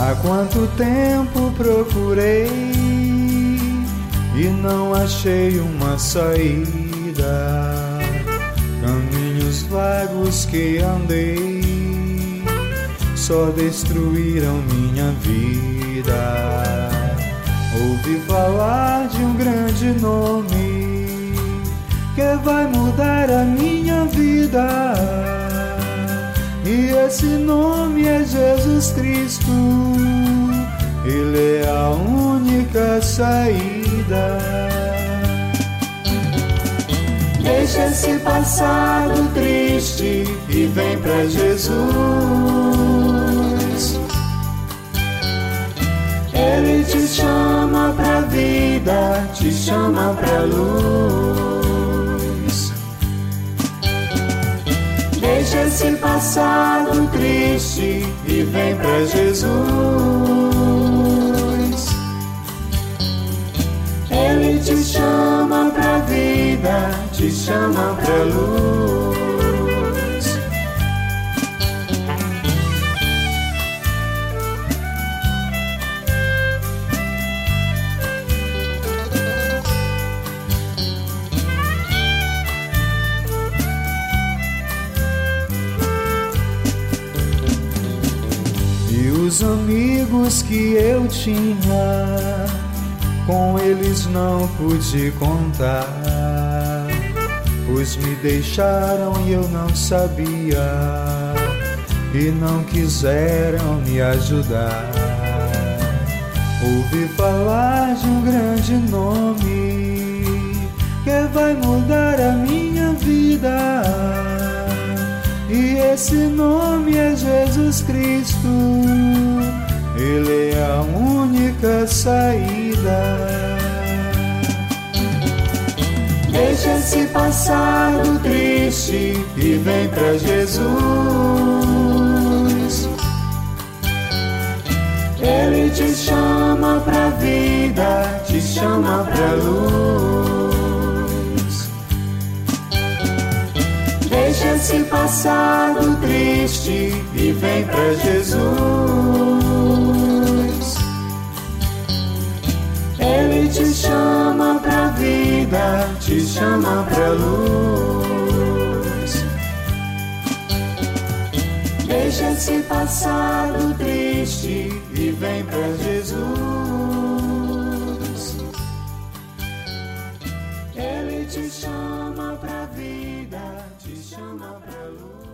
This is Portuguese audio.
Há quanto tempo procurei e não achei uma saída. Caminhos vagos que andei só destruíram minha vida. Ouvi falar de um grande nome que vai mudar a minha vida. E esse nome é Jesus Cristo. Ele é a única saída. Deixa esse passado triste e vem pra Jesus. Ele te chama pra vida, te chama pra luz. Deixa esse passado triste e vem pra Jesus. Ele te chama pra vida, te chama pra luz. E os amigos que eu tinha, com eles não pude contar, pois me deixaram e eu não sabia, e não quiseram me ajudar. Ouvi falar de um grande nome que vai mudar a minha vida. E esse nome é Jesus Cristo. Ele é a única saída. Deixa esse passado triste e vem pra Jesus. Ele te chama pra vida, te chama pra luz. Deixa esse passado triste e vem pra Jesus. Ele te chama pra vida, te chama pra luz. Deixa esse passado triste e vem pra Jesus. Ele te chama pra vida, te chama pra luz.